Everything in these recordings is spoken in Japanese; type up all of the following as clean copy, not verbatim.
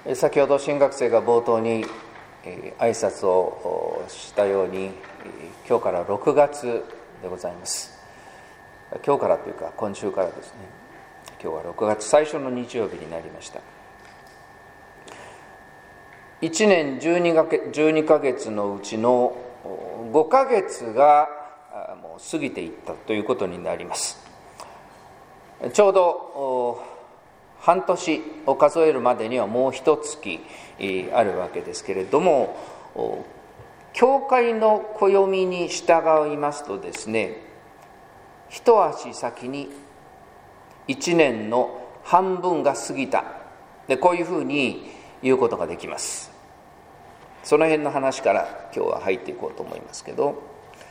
先ほど新学生が冒頭に挨拶をしたように、今日から6月でございます。今日からというか今週からですね。今日は6月最初の日曜日になりました。1年12ヶ月のうちの5ヶ月がもう過ぎていったということになります。ちょうど半年を数えるまでにはもう一月あるわけですけれども、教会の暦に従いますとですね、一足先に1年の半分が過ぎたで、こういうふうに言うことができます。その辺の話から今日は入っていこうと思いますけど、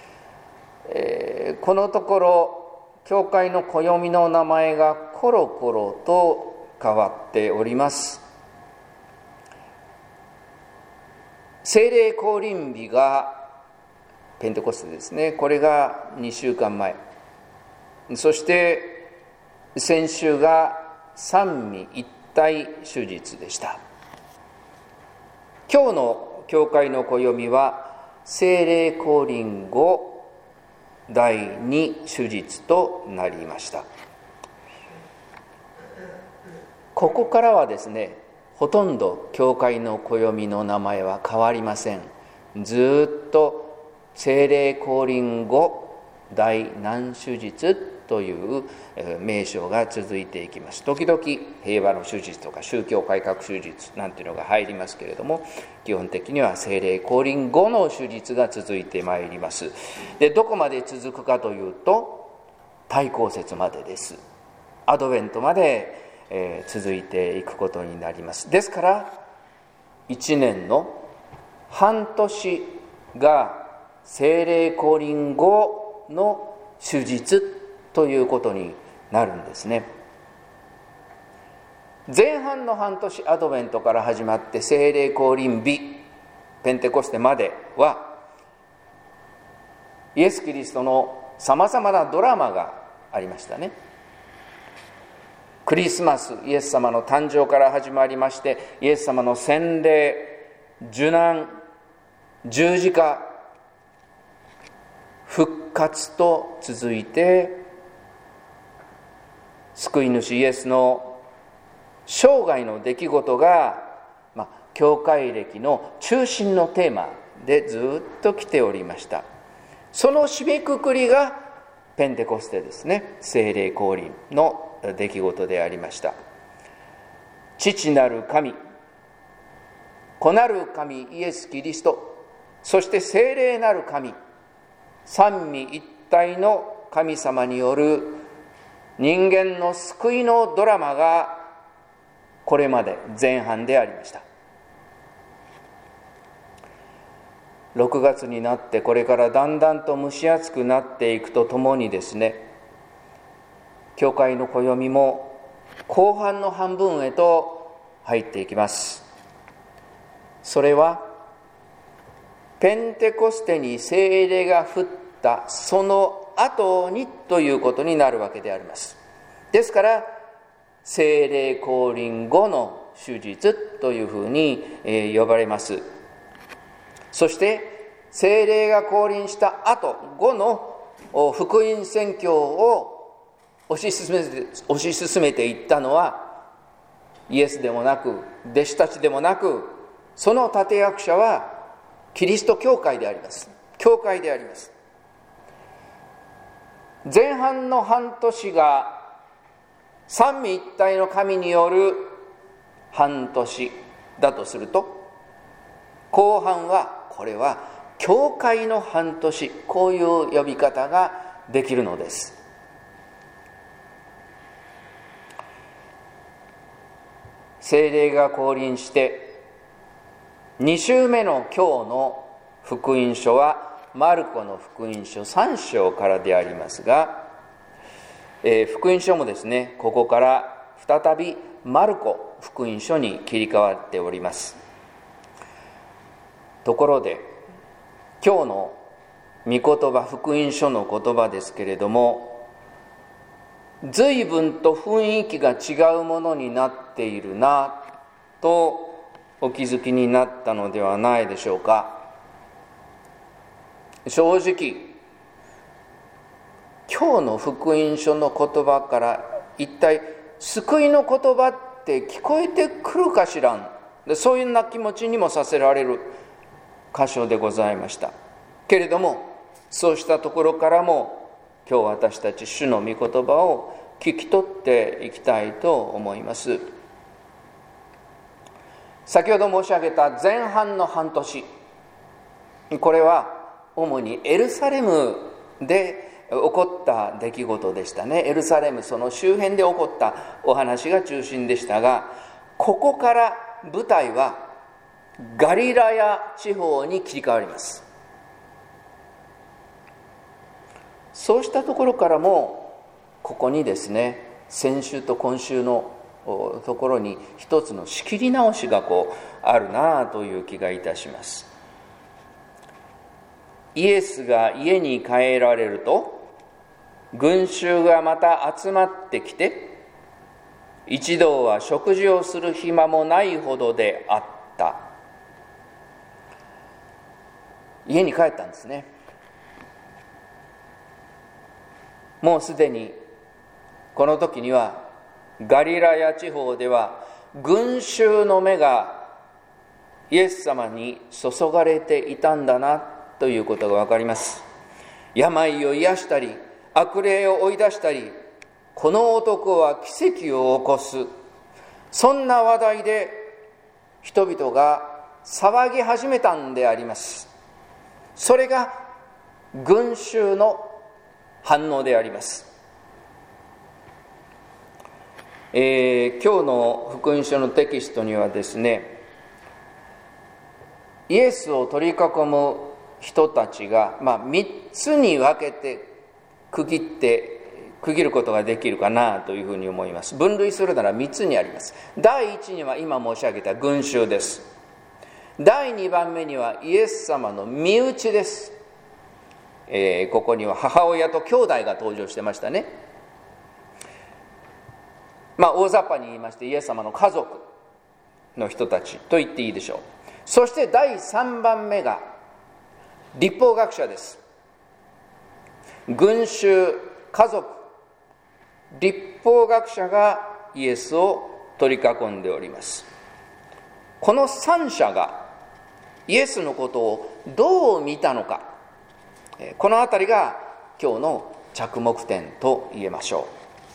このところ教会の暦の名前がコロコロと変わっております。聖霊降臨日がペンテコステですね、これが2週間前、そして先週が三位一体手術でした。今日の教会の暦は聖霊降臨後第2手術となりました。ここからはですね、ほとんど教会の暦の名前は変わりません。ずっと聖霊降臨後第何手術という名称が続いていきます。時々平和の手術とか宗教改革手術なんていうのが入りますけれども、基本的には聖霊降臨後の手術が続いてまいります。で、どこまで続くかというと対抗節までです。アドベントまで続いていくことになります。ですから1年の半年が聖霊降臨後の手術ということになるんですね。前半の半年、アドベントから始まって聖霊降臨日ペンテコステまではイエス・キリストのさまざまなドラマがありましたね。クリスマス、イエス様の誕生から始まりまして、イエス様の洗礼、受難、十字架、復活と続いて、救い主イエスの生涯の出来事が、教会歴の中心のテーマでずっと来ておりました。その締めくくりがペンテコステですね。聖霊降臨の出来事でありました。父なる神、子なる神イエス・キリスト、そして聖霊なる神、三位一体の神様による人間の救いのドラマがこれまで前半でありました。6月になってこれからだんだんと蒸し暑くなっていくとともにですね、教会の暦も後半の半分へと入っていきます。それはペンテコステに聖霊が降ったその後にということになるわけであります。ですから聖霊降臨後の手術というふうに呼ばれます。そして聖霊が降臨した後後の福音宣教を推し進めていったのはイエスでもなく弟子たちでもなく、その立役者はキリスト教会であります。教会であります。前半の半年が三位一体の神による半年だとすると、後半はこれは教会の半年、こういう呼び方ができるのです。聖霊が降臨して2週目の今日の福音書はマルコの福音書3章からでありますが、福音書もですね、ここから再びマルコ福音書に切り替わっております。ところで今日の御言葉、福音書の言葉ですけれども、随分と雰囲気が違うものになっているなとお気づきになったのではないでしょうか。正直、今日の福音書の言葉から一体救いの言葉って聞こえてくるかしらん、そういうような気持ちにもさせられる箇所でございました。けれども、そうしたところからも今日私たち主の御言葉を聞き取っていきたいと思います。先ほど申し上げた前半の半年、これは主にエルサレムで起こった出来事でしたね。エルサレム、その周辺で起こったお話が中心でしたが、ここから舞台はガリラヤ地方に切り替わります。そうしたところからも、ここにですね、先週と今週のところに一つの仕切り直しがあるなという気がいたします。イエスが家に帰られると、群衆がまた集まってきて、一同は食事をする暇もないほどであった。家に帰ったんですね。もうすでにこの時にはガリラヤ地方では群衆の目がイエス様に注がれていたんだなということがわかります。病を癒したり、悪霊を追い出したり、この男は奇跡を起こす、そんな話題で人々が騒ぎ始めたんであります。それが群衆の反応であります。今日の福音書のテキストにはですね、イエスを取り囲む人たちが、3つに分けて区切ることができるかなというふうに思います。分類するなら3つにあります。第1には今申し上げた群衆です。第2番目にはイエス様の身内です。ここには母親と兄弟が登場してましたね。大雑把に言いましてイエス様の家族の人たちと言っていいでしょう。そして第3番目が律法学者です。群衆、家族、律法学者がイエスを取り囲んでおります。この3者がイエスのことをどう見たのか、このあたりが今日の着目点と言えましょ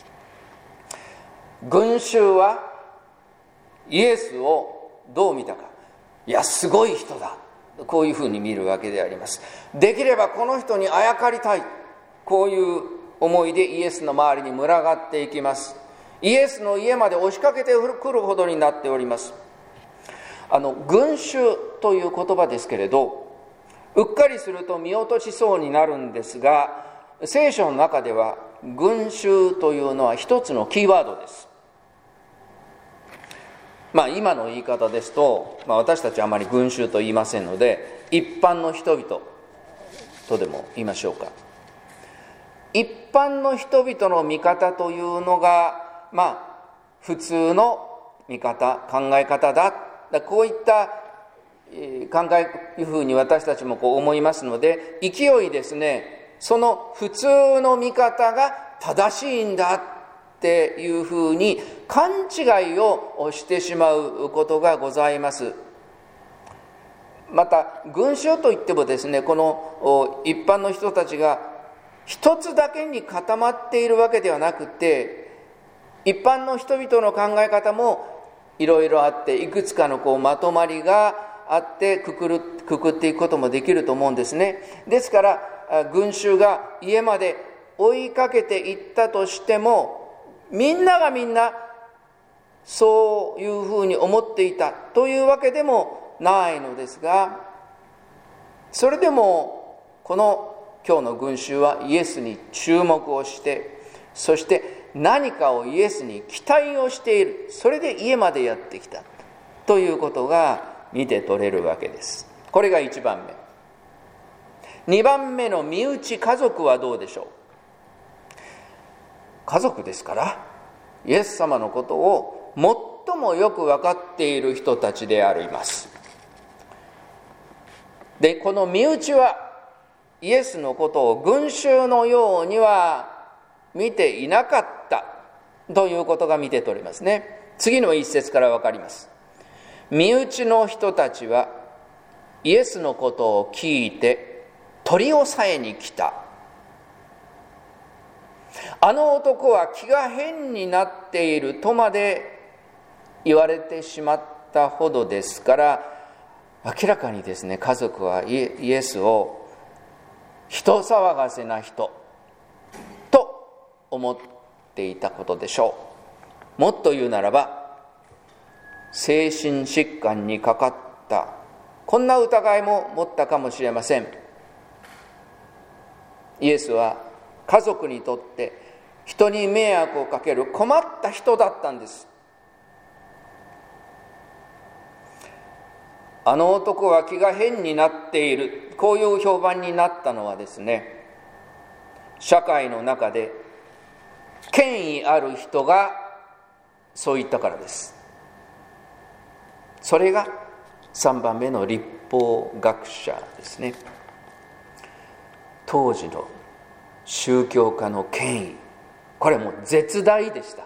う。群衆はイエスをどう見たか。いや、すごい人だ、こういうふうに見るわけであります。できればこの人にあやかりたい、こういう思いでイエスの周りに群がっていきます。イエスの家まで押しかけてくるほどになっております。群衆という言葉ですけれど、うっかりすると見落としそうになるんですが、聖書の中では群衆というのは一つのキーワードです。今の言い方ですと、私たちはあまり群衆と言いませんので、一般の人々とでも言いましょうか。一般の人々の見方というのが、普通の見方、考え方だ。こういったいうふうに私たちも思いますので、勢いですね、その普通の見方が正しいんだっていうふうに勘違いをしてしまうことがございます。また群衆といってもですね、この一般の人たちが一つだけに固まっているわけではなくて、一般の人々の考え方もいろいろあって、いくつかのまとまりがあってくくっていくこともできると思うんですね。ですから群衆が家まで追いかけていったとしても、みんながみんなそういうふうに思っていたというわけでもないのですが、それでもこの今日の群衆はイエスに注目をして、そして何かをイエスに期待をしている。それで家までやってきたということが見て取れるわけです。これが1番目。2番目の身内、家族はどうでしょう。家族ですから、イエス様のことを最最もよく分かっている人たちであります。で、この身内はイエスのことを群衆のようには見ていなかったということが見て取れますね。次の一節から分かります。身内の人たちはイエスのことを聞いて取り押さえに来た。あの男は気が変になっているとまで言われてしまったほどですから、明らかにですね、家族はイエスを人騒がせな人と思っていたことでしょう。もっと言うならば、精神疾患にかかった、こんな疑いも持ったかもしれません。イエスは家族にとって人に迷惑をかける困った人だったんです。あの男は気が変になっている、こういう評判になったのはですね、社会の中で権威ある人がそう言ったからです。それが3番目の律法学者ですね。当時の宗教家の権威、これもう絶大でした。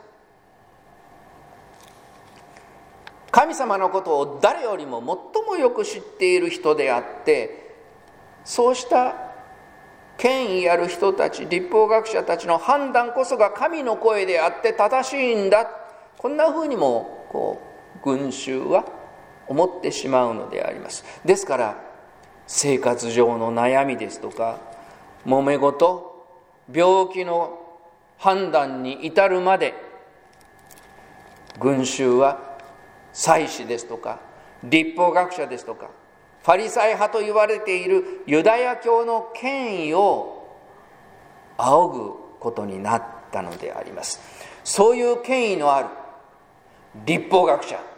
神様のことを誰よりも最もよく知っている人であって、そうした権威ある人たち、律法学者たちの判断こそが神の声であって正しいんだ、こんなふうにも群衆は思ってしまうのであります。ですから生活上の悩みですとか、揉め事、病気の判断に至るまで、群衆は祭司ですとか律法学者ですとかファリサイ派と言われているユダヤ教の権威を仰ぐことになったのであります。そういう権威のある律法学者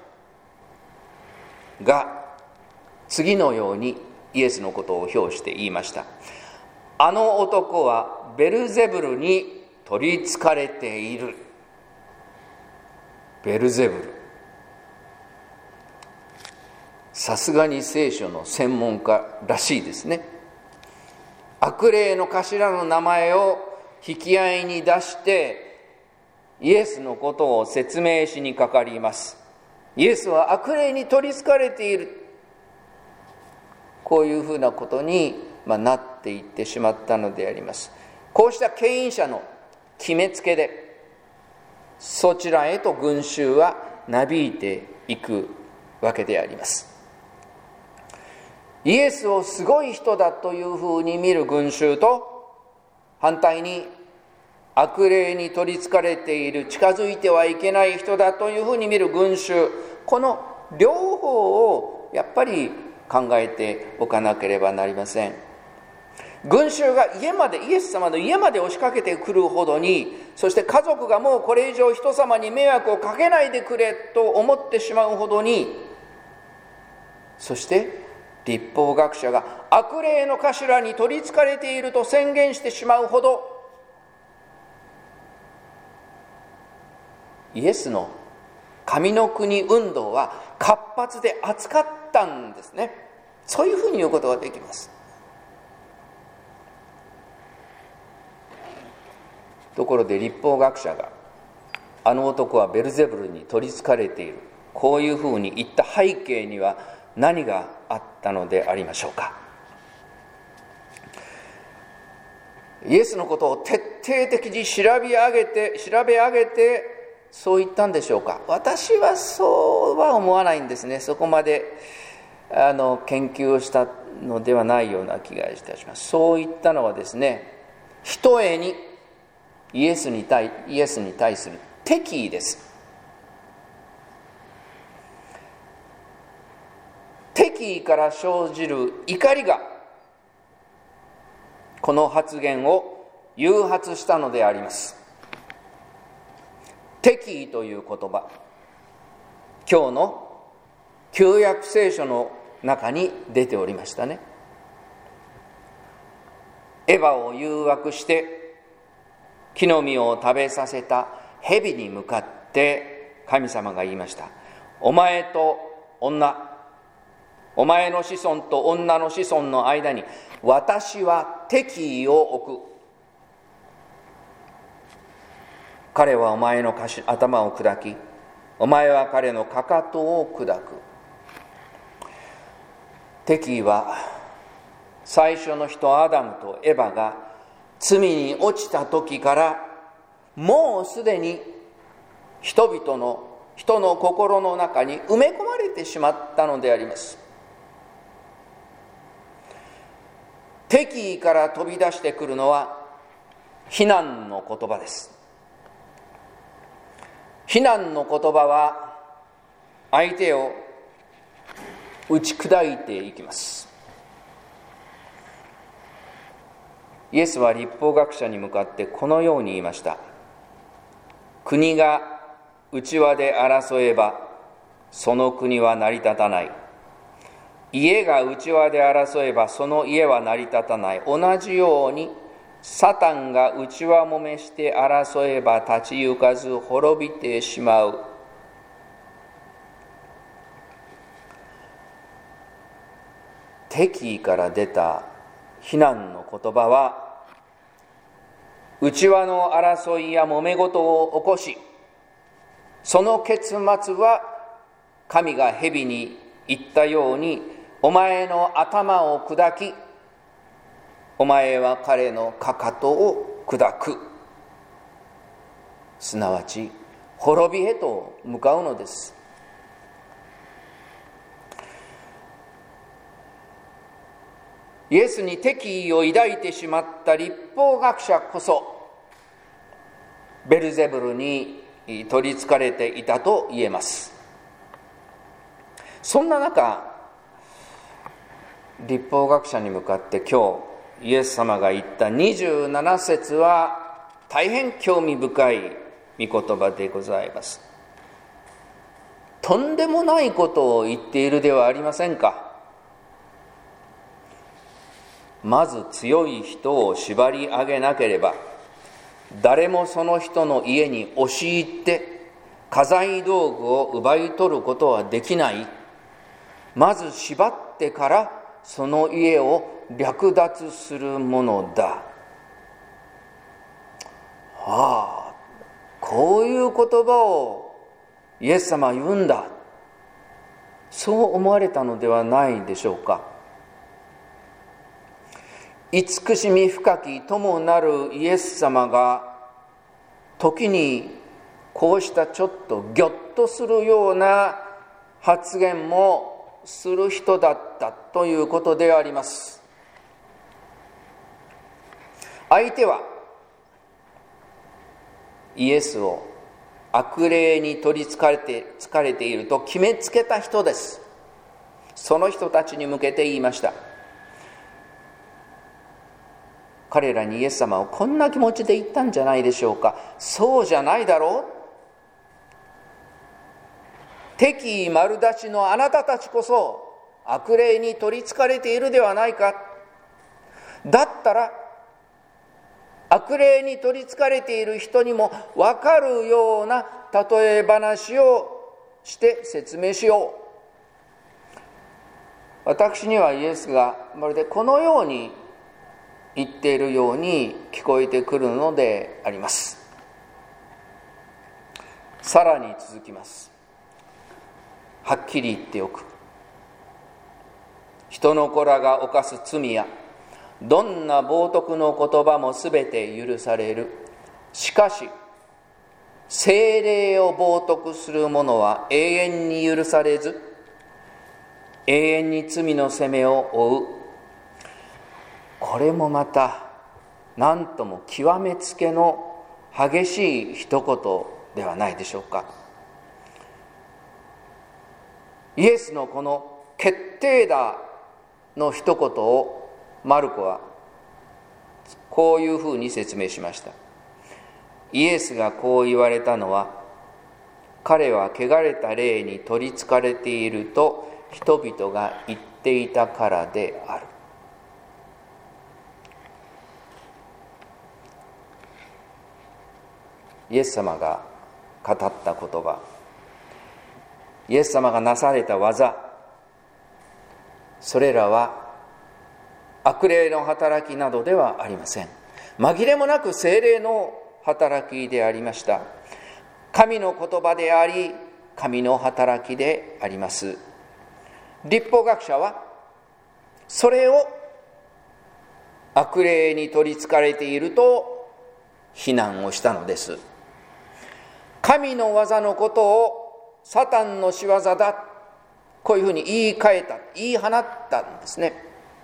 が次のようにイエスのことを評して言いました。あの男はベルゼブルに取りつかれている。ベルゼブル、さすがに聖書の専門家らしいですね。悪霊の頭の名前を引き合いに出してイエスのことを説明しにかかります。イエスは悪霊に取りつかれている、こういうふうなことになっていってしまったのであります。こうした権威者の決めつけでそちらへと群衆はなびいていくわけであります。イエスをすごい人だというふうに見る群衆と、反対に悪霊に取りつかれている、近づいてはいけない人だというふうに見る群衆、この両方をやっぱり考えておかなければなりません。群衆がイエス様の家まで押しかけてくるほどに、そして家族がもうこれ以上人様に迷惑をかけないでくれと思ってしまうほどに、そして律法学者が悪霊の頭に取りつかれていると宣言してしまうほど、イエスの神の国運動は活発で熱かったんですね。そういうふうに言うことができます。ところで律法学者があの男はベルゼブルに取りつかれている、こういうふうに言った背景には何があったのでありましょうか。イエスのことを徹底的に調べ上げてそう言ったんでしょうか。私はそうは思わないんですね。そこまで研究をしたのではないような気がいたします。そう言ったのはですね、ひとえにイエスに対する敵意です。敵意から生じる怒りがこの発言を誘発したのであります。敵意という言葉、今日の旧約聖書の中に出ておりましたね。エヴァを誘惑して木の実を食べさせた蛇に向かって神様が言いました。お前と女、お前の子孫と女の子孫の間に私は敵意を置く。彼はお前の頭を砕き、お前は彼のかかとを砕く。敵意は最初の人アダムとエバが罪に落ちた時からもうすでに人の心の中に埋め込まれてしまったのであります。敵意から飛び出してくるのは非難の言葉です。非難の言葉は相手を打ち砕いていきます。イエスは律法学者に向かってこのように言いました。国が内輪で争えばその国は成り立たない。家が内輪で争えばその家は成り立たない。同じようにサタンが内輪もめして争えば立ち行かず滅びてしまう。敵意から出た非難の言葉は内輪の争いや揉め事を起こし、その結末は神が蛇に言ったようにお前の頭を砕き、お前は彼のかかとを砕く、すなわち滅びへと向かうのです。イエスに敵意を抱いてしまった律法学者こそベルゼブルに取りつかれていたと言えます。そんな中、律法学者に向かって今日イエス様が言った27節は大変興味深い御言葉でございます。とんでもないことを言っているではありませんか。まず強い人を縛り上げなければ誰もその人の家に押し入って家財道具を奪い取ることはできない。まず縛ってからその家を略奪するものだ。ああ、こういう言葉をイエス様は言うんだ、そう思われたのではないでしょうか。慈しみ深き友なるイエス様が時にこうしたちょっとギョッとするような発言もする人だったということであります。相手はイエスを悪霊に取りつかれていると決めつけた人です。その人たちに向けて言いました。彼らにイエス様はこんな気持ちで言ったんじゃないでしょうか。そうじゃないだろう。敵意丸出しのあなたたちこそ悪霊に取りつかれているではないか。だったら悪霊に取りつかれている人にも分かるような例え話をして説明しよう。私にはイエスがまるでこのように言っているように聞こえてくるのであります。さらに続きます。はっきり言っておく。人の子らが犯す罪やどんな冒涜の言葉もすべて許される。しかし聖霊を冒涜する者は永遠に許されず永遠に罪の責めを負う。これもまた何とも極めつけの激しい一言ではないでしょうか。イエスのこの決定打の一言をマルコはこういうふうに説明しました。イエスがこう言われたのは、彼は汚れた霊に取りつかれていると人々が言っていたからである。イエス様が語った言葉、 イエス様がなされた技、それらは悪霊の働きなどではありません。紛れもなく聖霊の働きでありました。神の言葉であり、神の働きであります。律法学者はそれを悪霊に取りつかれていると非難をしたのです。神の技のことをサタンの仕業だ、こういうふうに言い放ったんですね。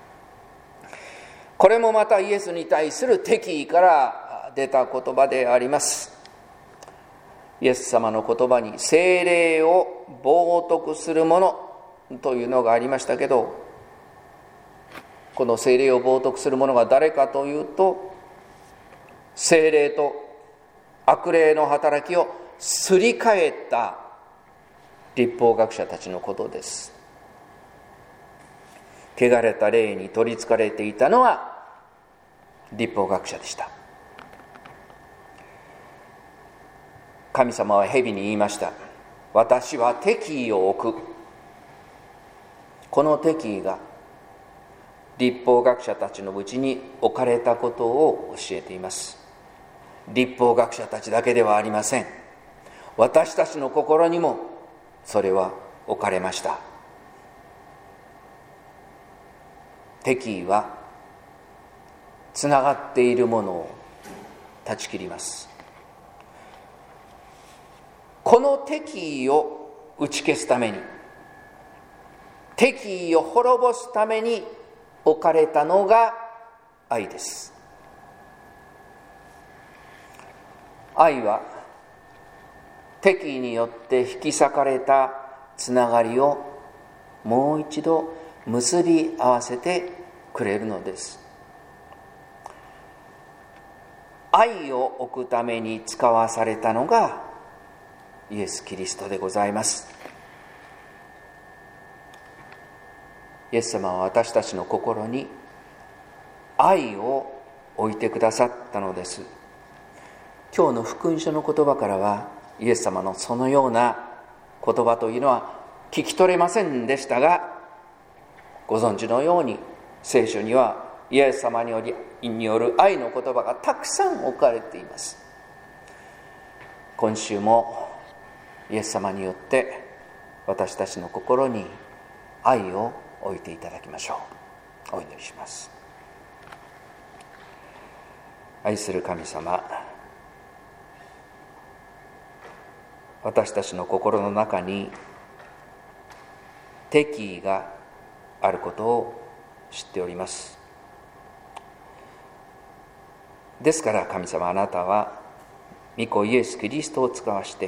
これもまたイエスに対する敵意から出た言葉であります。イエス様の言葉に聖霊を冒涜する者というのがありましたけど、この聖霊を冒涜する者が誰かというと、聖霊と悪霊の働きをすり替えた律法学者たちのことです。汚れた霊に取りつかれていたのは律法学者でした。神様は蛇に言いました。私は敵意を置く。この敵意が律法学者たちのうちに置かれたことを教えています。律法学者たちだけではありません。私たちの心にもそれは置かれました。敵意はつながっているものを断ち切ります。この敵意を打ち消すために、敵意を滅ぼすために置かれたのが愛です。愛は敵意によって引き裂かれたつながりをもう一度結び合わせてくれるのです。愛を置くために使わされたのがイエス・キリストでございます。イエス様は私たちの心に愛を置いてくださったのです。今日の福音書の言葉からはイエス様のそのような言葉というのは聞き取れませんでしたが、ご存知のように聖書にはイエス様による愛の言葉がたくさん置かれています。今週もイエス様によって私たちの心に愛を置いていただきましょう。お祈りします。愛する神様、私たちの心の中に敵意があることを知っております。ですから神様、あなたは御子イエス・キリストを使わして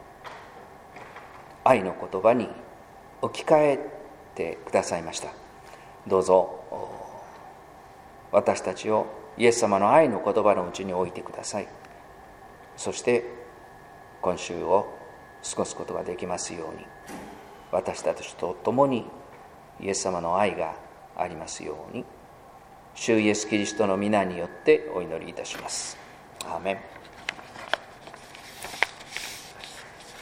愛の言葉に置き換えてくださいました。どうぞ私たちをイエス様の愛の言葉のうちに置いてください。そして今週を過ごすことができますように、私たちと共にイエス様の愛がありますように、主イエスキリストの皆によってお祈りいたします。アーメン。